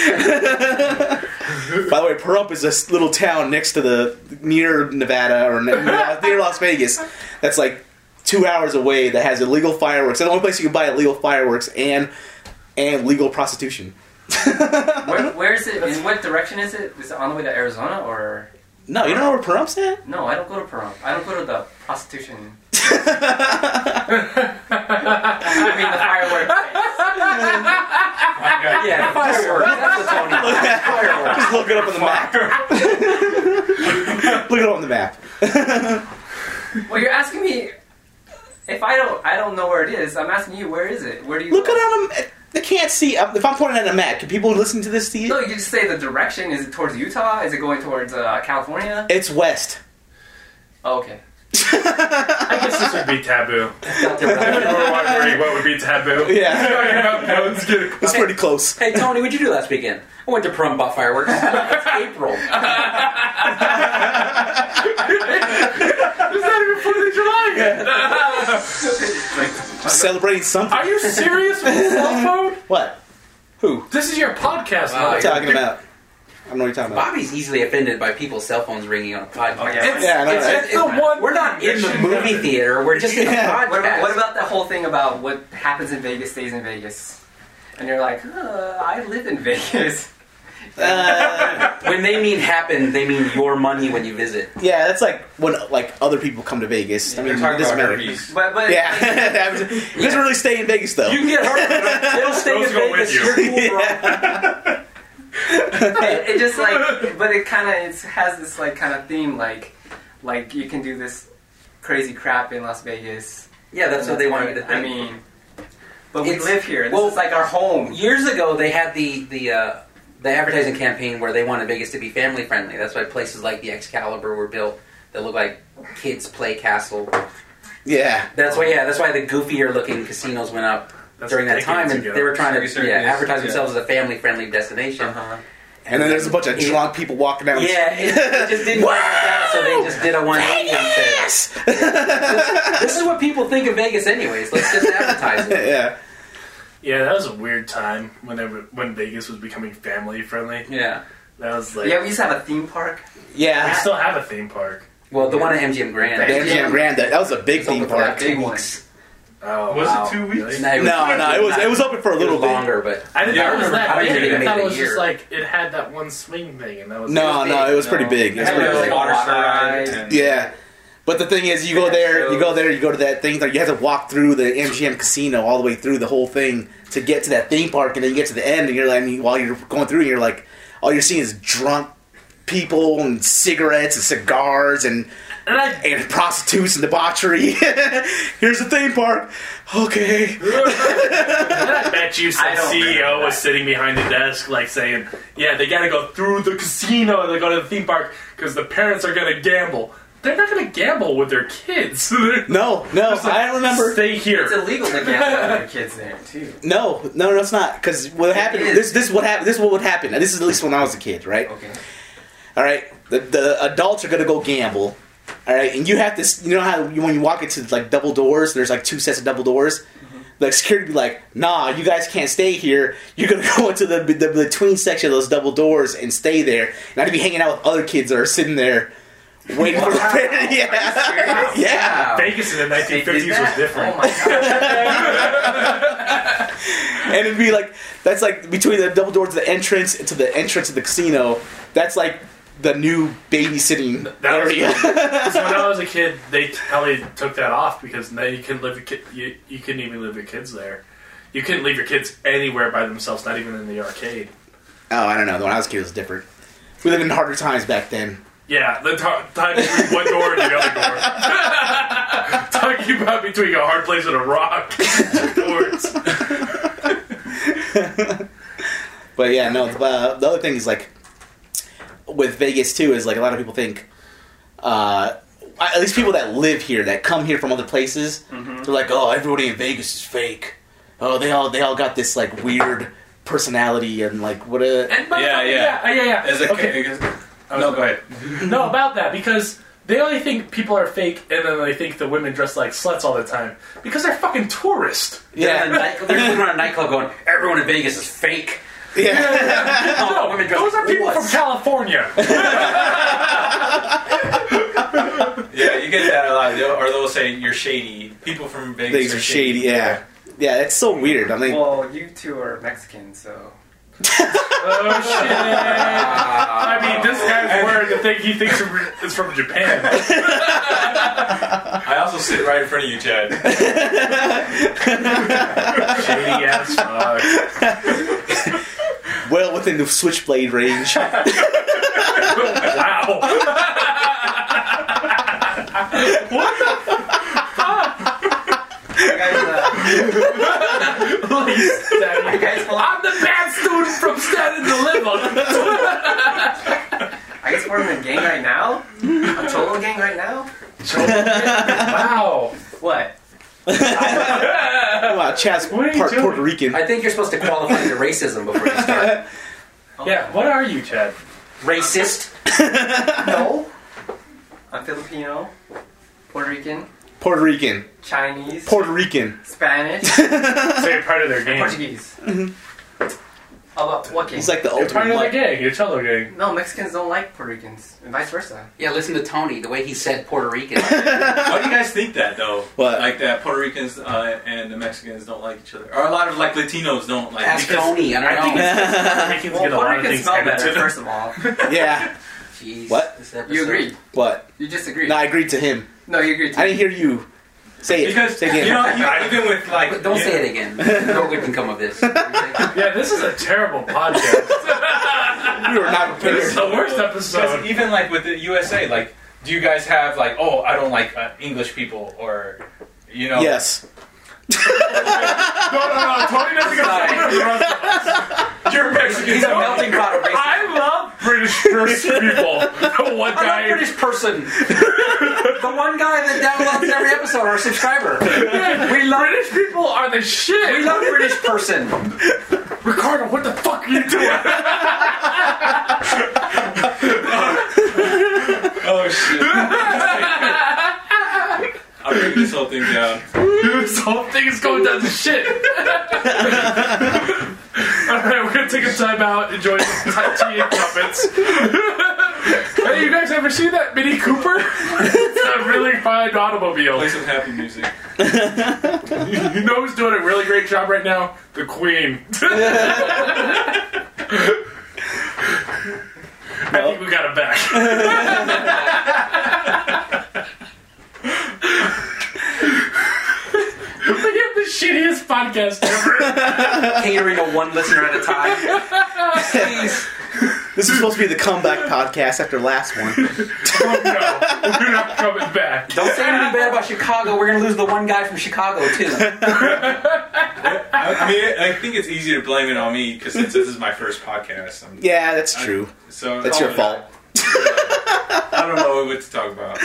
By the way, Pahrump is a s- little town next to the near Nevada or near, near Las Vegas. That's like two hours away. That has illegal fireworks. That's the only place you can buy illegal fireworks and and legal prostitution. Where, where is it? In what direction is it? Is it on the way to Arizona or? No, you don't know where Pahrum's at? No, I don't go to Pahrump. I don't go to the prostitution. I mean the fireworks. Yeah, fireworks. That's what Tony fireworks. Just look it up on the map. Look it up on the map. Well, you're asking me if I don't. I don't know where it is. I'm asking you, where is it? Where do you Look go? it on the. They can't see. If I'm pointing at a map, can people listen to this? See No, it? you just say the direction. Is it towards Utah? Is it going towards uh, California? It's west. Oh, okay. I guess this would be taboo. Felt irrelevant. We're wondering what would be taboo. Yeah, No, let's get it. it's pretty close. Hey, Tony, what'd you do last weekend? I went to Pahrump, bought fireworks. It's April. It's not even Fourth of July yet. Celebrating something. Are you serious with the cell phone? What? Who? This is your podcast. Wow, What are you motherfucker. talking about? I don't know what you're talking about. Bobby's easily offended by people's cell phones ringing on a podcast. Oh, yeah. It's, Yeah, I know, it's, right? it's the one. We're not in the movie theater. We're just in a Yeah. podcast. What about, what about that whole thing about what happens in Vegas stays in Vegas? And you're like, uh, I live in Vegas. Uh, When they mean happen, they mean your money when you visit. yeah, that's like when like other people come to Vegas. I mean, They're it talking doesn't about matter. herpes. But but Yeah, it doesn't really stay in Vegas though. You can get hurt. It'll stay Those in go with Vegas. you. You're cool, bro. it, it just like, but it kind of it has this like kind of theme like, like you can do this crazy crap in Las Vegas. Yeah, that's what they want you to think. I mean, but we It's- live here. This well, is like our home. Years ago, they had the the uh, the advertising campaign where they wanted Vegas to be family friendly. That's why places like the Excalibur were built that look like kids play castle. Yeah, That's why, yeah, that's why the goofier looking casinos went up That's during that decades time, and ago. they were trying to Circus, yeah, advertise yeah. themselves as a family friendly destination. Uh-huh. and then there's a bunch of Yeah. drunk people walking down. Yeah, it, it just didn't work out, so they just did a one eighty and said, Yes. this, this is what people think of Vegas anyways. Let's just advertise it. Yeah. Yeah, that was a weird time when they were, when Vegas was becoming family friendly. Yeah. That was like Yeah, we used to have a theme park. we Yeah. still have a theme park. Well, the one at M G M Grand. The M G M Grand, that was a big It's open theme for like park. two Big one. weeks. Oh, Was it wow. two weeks? Really? No, it was, No, no, it was it was open for a it little was bit. longer, but I didn't Yeah, I know it was remember- that I don't big. think they I thought made it it was a just year. like it had that one swing thing, and that was No, was no, big. it was pretty No. big. It was It had pretty a big. water Water slide. ride. and- Yeah. But the thing is, you go there, you go there, you go to that thing. You have to walk through the M G M casino all the way through the whole thing to get to that theme park, and then you get to the end, and you're like, I mean, while you're going through, you're like, all you're seeing is drunk people and cigarettes and cigars and and I and prostitutes and debauchery. Here's the theme park. Okay. I bet you some I don't C E O remember was that. sitting behind the desk, like saying, "Yeah, they got to go through the casino and they go to the theme park because the parents are going to gamble. They're not going to gamble with their kids. No, no, Just like, I don't remember. Stay here." It's illegal to gamble with your kids there too. No, no, no, it's not. Because what happened? is. This, this is what happened. This is what would happen. Now, this is at least when I was a kid, right? Okay. All right, the, the adults are gonna go gamble. All right, and you have to, you know how you, when you walk into like double doors, there's like two sets of double doors. Mm-hmm. Like security be like, nah, you guys can't stay here. You're gonna go into the, the between section of those double doors and stay there. And I'd be hanging out with other kids that are sitting there waiting for the yeah, yeah. Vegas in the nineteen fifties was different. Oh my god! And it'd be like that's like between the double doors to the entrance into the entrance of the casino. That's like the new babysitting That was- area. Because when I was a kid, they probably took that off because now you couldn't live. Your kid, you, you couldn't even leave your kids there. You couldn't leave your kids anywhere by themselves, not even in the arcade. Oh, I don't know. When I was a kid, it was different. We lived in harder times back then. Yeah, the t- time between one door and the other door. Talking about between a hard place and a rock. Doors. But yeah, no. Uh, the other thing is like with Vegas too is like a lot of people think, uh, at least people that live here that come here from other places, Mm-hmm. they're like, oh, everybody in Vegas is fake. Oh, they all they all got this like weird personality and like what a And by the Yeah, way, yeah. yeah, yeah, yeah. As a Okay. kid, no, go ahead. No, about that, because they only think people are fake, and then they think the women dress like sluts all the time. Because they're fucking tourists. They're, in a yeah night, they're sitting around a nightclub going, everyone in Vegas is fake. yeah. Oh, No, women dress those are like people sluts. from California. Yeah, you get that a lot. They'll- Or they'll say you're shady. People from Vegas Things are shady. Yeah, yeah. It's so weird. I mean, Well, you two are Mexican, so Oh, shit. I mean, this guy's wearing the thing he thinks is from Japan. I also sit right in front of you, Chad. Shady ass fuck. well within the switchblade range. Wow. you guys, uh, you guys I'm the bad student from Stand and Deliver. I guess we're in a gang right now. A Cholo gang right now. Wow. What? Wow, Chad's What are you part doing? Puerto Rican. I think you're supposed to qualify your racism before you start. Yeah, what are you, Chad? Racist? No. I'm Filipino, Puerto Rican, Puerto Rican. Chinese, Puerto Rican. Spanish, So you're part of their and gang. Portuguese. How about what gang? He's like the You're part ultimate. of the Like, gang. You're Cholo gang. No, Mexicans don't like Puerto Ricans, and vice versa. Yeah, listen to Tony, the way he said Puerto Rican. Why do you guys think that, though? What? Like that Puerto Ricans uh, and the Mexicans don't like each other. Or a lot of, like, Latinos don't like Ask because- Tony, I don't I think know. it's Mexicans Well, get a Puerto lot of Ricans things smell handed better, to them. first of all. yeah. Jeez, What? this episode. You agreed. What? You just agreed. No, I agreed to him. No, you agreed. To I didn't hear you say it. Because, say it again. you know, you, even with, like... But don't you- say it again. No good can come of this. Yeah, this is a terrible podcast. we were not This is prepared. the worst Because episode. even, like, with the U S A, like, do you guys have, like, oh, I don't like uh, English people, or, you know... Yes. No, no, no. Tony doesn't go You're Mexican. He's a melting pot of racism. I love British British people. The one I'm guy. a British person. The one guy that downloads every episode, our subscriber. We love British people are the shit. We love British person. Ricardo, what the fuck are you doing? Oh, shit. I'll break this whole thing down. This whole thing is going down to shit. Alright, we're gonna take a time out, enjoy some tea and puppets. Hey, you guys ever seen that Mini Cooper? It's a really fine automobile. Play some happy music. You know who's doing a really great job right now? The Queen. I think we got it back. We have the shittiest podcast ever. Catering to one listener at a time. Please. This is supposed to be the comeback podcast after last one. Oh no, we're not coming back. Don't say anything bad about Chicago. We're going to lose the one guy from Chicago, too. I, I mean, I think it's easy to blame it on me because since this is my first podcast. I'm, Yeah, that's true. so That's your fault. I don't know what to talk about.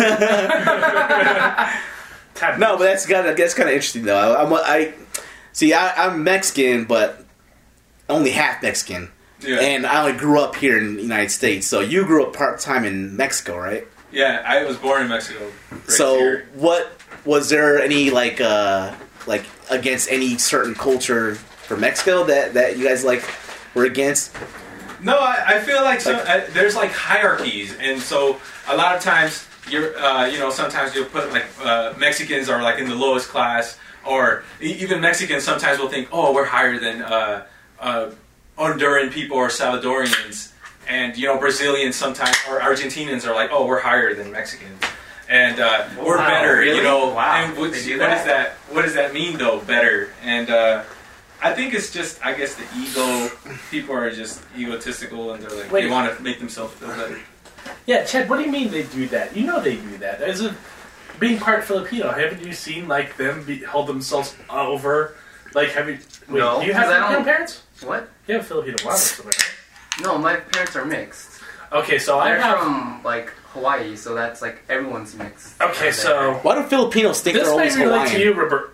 No, but that's kind of that's kind of interesting though. I, I'm I see. I, I'm Mexican, but only half Mexican. Yeah. and I only grew up here in the United States. So you grew up part time in Mexico, right? Yeah, I was born in Mexico. Right so here. what was there any like uh like against any certain culture from Mexico that that you guys like were against? No, I, I feel like, some, uh, there's like hierarchies, and so a lot of times you're, uh, you know, sometimes you'll put like uh, Mexicans are like in the lowest class, or e- even Mexicans sometimes will think, oh, we're higher than uh, uh, Honduran people or Salvadorians, and you know, Brazilians sometimes or Argentinians are like, oh, we're higher than Mexicans, and uh, we're Wow, better, really? you know. Wow, And what, they do what that? does that? What does that mean though? Better and. Uh, I think it's just, I guess, the ego. People are just egotistical, and they're like, Wait. they want to make themselves feel better. Yeah, Chad, what do you mean they do that? You know they do that. As a being part Filipino, haven't you seen like them be, hold themselves over? Like, have you? Wait, No, do you have 'cause I Filipino don't- parents? What? You have Filipino mom or something, right? No, my parents are mixed. Okay, so I They're have. from like Hawaii, so that's like everyone's mixed. Okay, so Why do Filipinos think this they're may always relate to Hawaiian? you, Robert.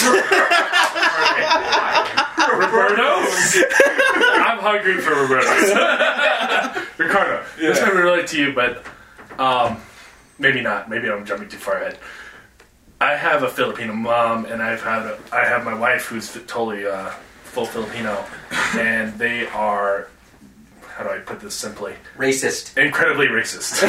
Roberto's. I'm hungry for Roberto's. Ricardo, this may relate to you, but um, maybe not. Maybe I'm jumping too far ahead. I have a Filipino mom, and I've had a, I have my wife who's fi- totally uh, full Filipino, and they are, how do I put this simply, Racist. incredibly racist.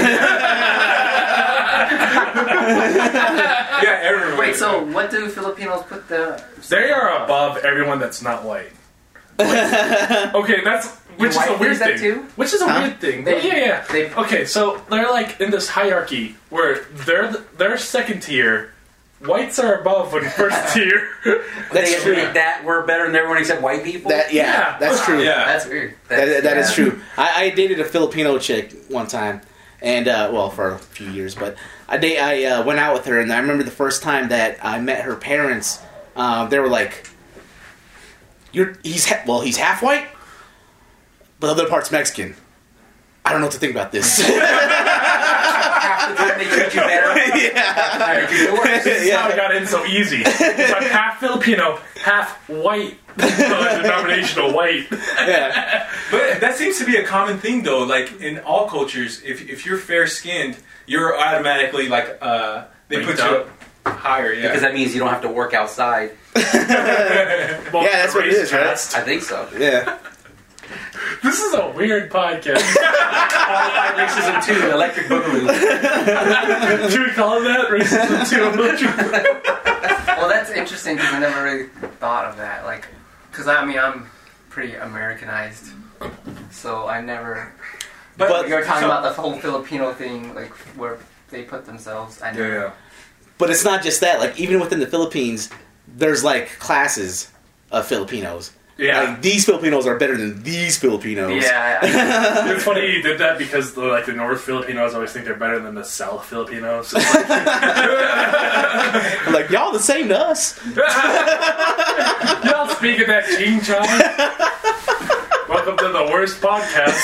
Yeah, everyone. Wait, so what do Filipinos put the? They are above everyone that's not white. Okay, that's which is white a weird thinks that thing. too? Which is a Huh? weird thing. They- Well, yeah, yeah. they- okay, so they're like in this hierarchy where they're the, they're second tier, whites are above and first tier. That's they true. admit that we're better than everyone except white people. That yeah, Yeah. that's true. Yeah. That's weird. That, that is yeah. true. I, I dated a Filipino chick one time, and uh, well, for a few years, but I date, I uh, went out with her, and I remember the first time that I met her parents. Uh, they were like, "You're he's ha- well, he's half white, but the other part's Mexican." I don't know what to think about this. Half the time they treat you better. yeah, They treat you worse. This is how I got in so easy. So I'm half Filipino, half white. Uh, denominational white. yeah. But that seems to be a common thing, though. Like in all cultures, if if you're fair skinned, you're automatically like uh, they Linked put you up. up higher. Yeah. Because that means you don't have to work outside. Well, Yeah, that's what it is, right? racist. I think so. Yeah. This is a weird podcast. Qualified racism too. Electric Boogaloo. Should we call it that? Racism too. Well, that's interesting because I never really thought of that. Like, because I mean, I'm pretty Americanized, so I never. But- You're talking so- about the whole Filipino thing, like where they put themselves. I Yeah, never. yeah. But it's not just that. Like even within the Philippines, there's like classes of Filipinos. Yeah. Like these Filipinos are better than these Filipinos. Yeah. I- It's funny you did that because the, like the North Filipinos always think they're better than the South Filipinos. It's like, I'm like y'all the same to us. y'all speak of that ching chong. Welcome to the worst podcast.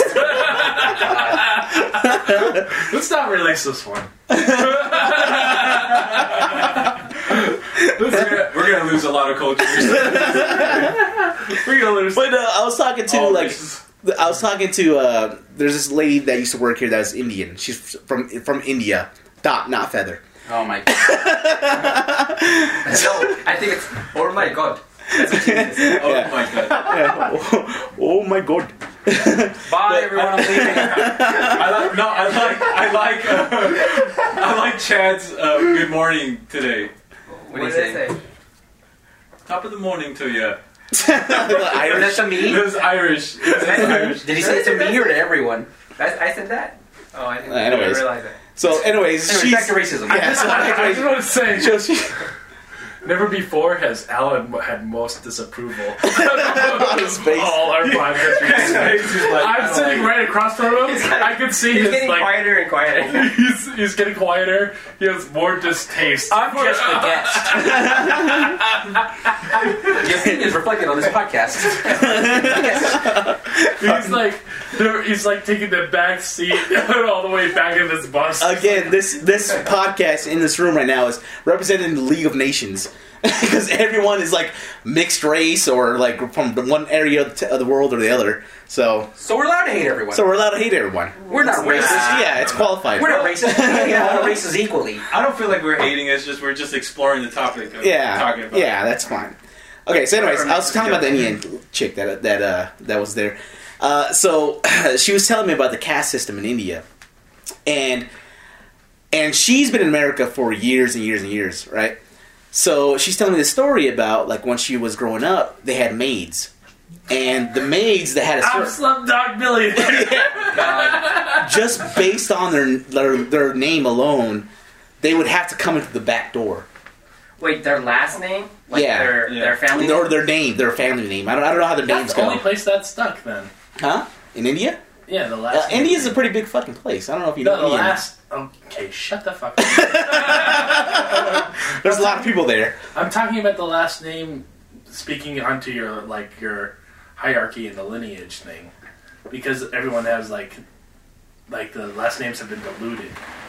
Let's not release this one. We're gonna, we're gonna lose a lot of cultures. We're gonna lose. But uh, I was talking to all like races. I was talking to uh, there's this lady that used to work here that's Indian. She's from from India. Dot, not feather. Oh my god. no, I think it's. Oh my god. That's what she is. Oh Yeah. my god. Yeah. Oh, oh my god. Bye everyone. I'm leaving. I like, no, I like, I like, uh, I like Chad's uh, good morning today. What do you did I say? say? Top of the morning to you. Is that to me? It was Irish. It was Irish. Did he say it to me or to everyone? I, I said that. Oh, I didn't, Uh, I didn't anyways. realize that. So, anyways, Anyway, she's back to racism. yeah. So, I just anyways, want to say, so she, never before has Alan had most disapproval on his face. all our podcast. His face is like, I I'm don't sitting like- right across from him. I could see He's his getting like. quieter and quieter. He's, he's getting quieter. He has more distaste. I'm just a guest. Your opinion is reflected on this podcast. Yes. He's like, They're- He's like taking the back seat all the way back in this bus. Again, this this podcast in this room right now is representing the League of Nations. Because everyone is like mixed race or like from the one area of the- of the world or the other. So So we're allowed to hate everyone. so we're allowed to hate everyone. we're not racist. Yeah, it's qualified. We're not racist. We hate all races equally. I don't feel like we're hating. It's just we're just exploring the topic. Of Yeah, talking about. yeah, that's fine. Okay, so anyways, I was talking about the Indian chick that that uh, that was there. Uh, so she was telling me about the caste system in India, and and she's been in America for years and years and years, right? So she's telling me this story about like when she was growing up, they had maids, and the maids that had a I'm certain, Slumdog Millionaire. just based on their, their their name alone, they would have to come into the back door. Wait, their last name? Like Yeah. their Yeah. their family Or name? their name, their family name. I don't, I don't know how their That's names the only go. place that stuck then. Huh? In India? Yeah, the Uh, last. India's a pretty big fucking place. I don't know if you know No, the India. last. Okay, shut the fuck up. There's a lot of people there. I'm talking about the last name, speaking onto your like your hierarchy and the lineage thing, because everyone has like, like the last names have been diluted.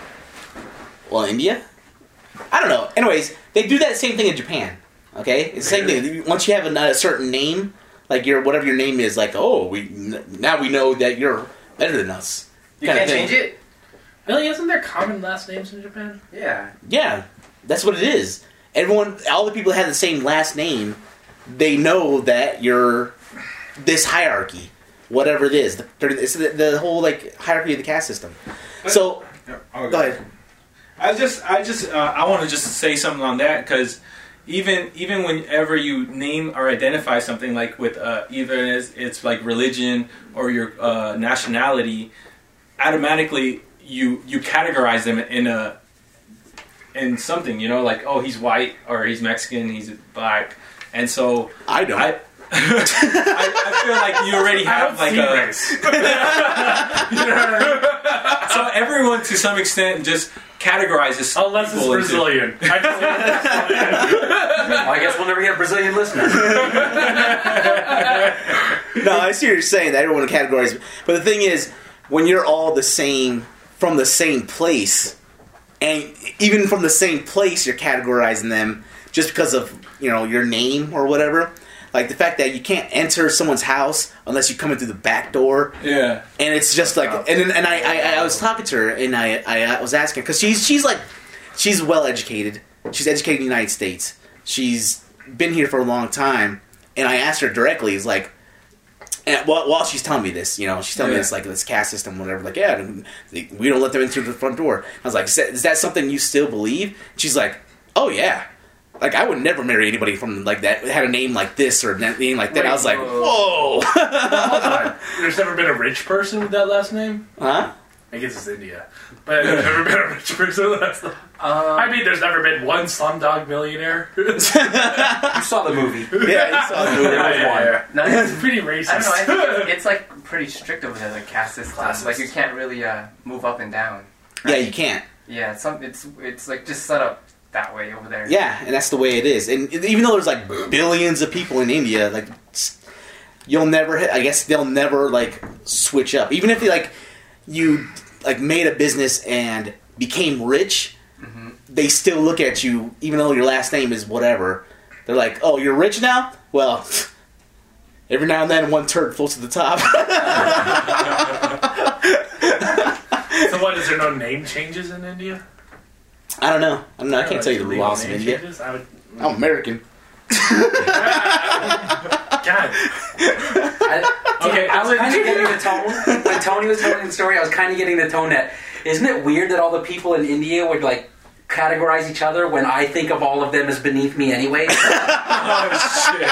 Well, India? I don't know. Anyways, they do that same thing in Japan. Okay? It's the same thing. Once you have a, a certain name, like your whatever your name is, like, oh, we n- now we know that you're better than us. You kinda can't thing. change it? Really, isn't there common last names in Japan? Yeah. Yeah, that's what it is. Everyone, all the people that have the same last name, they know that you're this hierarchy, whatever it is. The, it's the, the whole like hierarchy of the caste system. But- So, Oh, go ahead. I just, I just, uh, I want to just say something on that because even, even whenever you name or identify something like with uh, either it's, it's like religion or your uh, nationality, automatically you you categorize them in a in something. You know, like oh, he's white or he's Mexican, he's black, and so I don't. I. I, I feel like you already have like a race. you know what I mean? So everyone to some extent just categorizes Unless it's people into- Brazilian. I Well, I guess we'll never get a Brazilian listener. No, I see what you're saying. That everyone categorizes, but the thing is, when you're all the same from the same place, and even from the same place, you're categorizing them just because of you know your name or whatever. Like the fact that you can't enter someone's house unless you come in through the back door, Yeah. and it's just like, and then, and I, I, I was talking to her, and I, I was asking because she's she's like, she's well educated. She's educated in the United States. She's been here for a long time, and I asked her directly, "Is like." And while, while she's telling me this, you know, she's telling me Yeah. this, like, this caste system, whatever. Like, yeah, they, we don't let them in through the front door. I was like, is that, is that something you still believe? She's like, oh, yeah. Like, I would never marry anybody from, like, that had a name like this or a name like that. Wait, I was like, whoa. whoa. Hold on. There's never been a rich person with that last name? Huh? I guess it's India. But there's never been a rich person with that last name. Um, I mean, there's never been one Slumdog Millionaire. You saw the movie. Yeah, you saw the movie. There was one. no, It's it's, pretty racist. I don't know. I think it's, it's like pretty strict over there, the caste system. Classist. Like you can't really uh, move up and down. Yeah, you can't. Yeah, it's some. It's it's like just set up that way over there. Yeah, and that's the way it is. And even though there's, like, billions of people in India, like, you'll never, I guess they'll never, like, switch up. Even if, like, you, like, made a business and became rich, Mhm. they still look at you, even though your last name is whatever. They're like, oh, you're rich now? Well, every now and then one turd floats to the top. So what, is there no name changes in India? I don't know. I don't know. I can't tell you the Legal laws of name India. changes? I would... I'm American. God. I, Okay, I was Alan- kind of getting the tone when Tony was telling the story. I was kind of getting the tone that isn't it weird that all the people in India would like categorize each other when I think of all of them as beneath me anyway. Oh shit.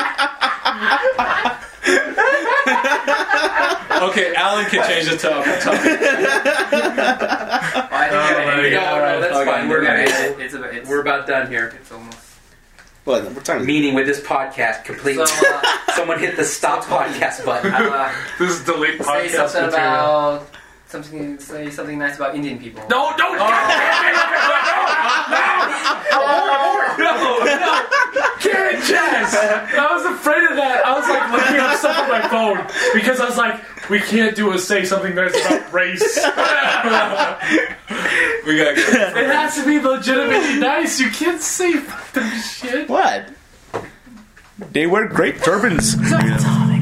Okay, Alan can change the topic. topic. Well, I think Oh, I- my I- God. no, no, that's Okay, fine. We're yeah, good. it's, it's, a, it's, We're about done here. it's almost. Well, we're talking. Meaning with this podcast complete. So, uh, Someone hit the stop podcast button. uh, This is delete say podcast something material. about something. Say something nice about Indian people. No, don't! No! No! No! Can't Jess! I was afraid of that. I was like looking up stuff on my phone because I was like, we can't do is say something that's about race. We gotta go. It has to be legitimately nice. You can't say fucking shit. What? They wear great turbans. Tommy.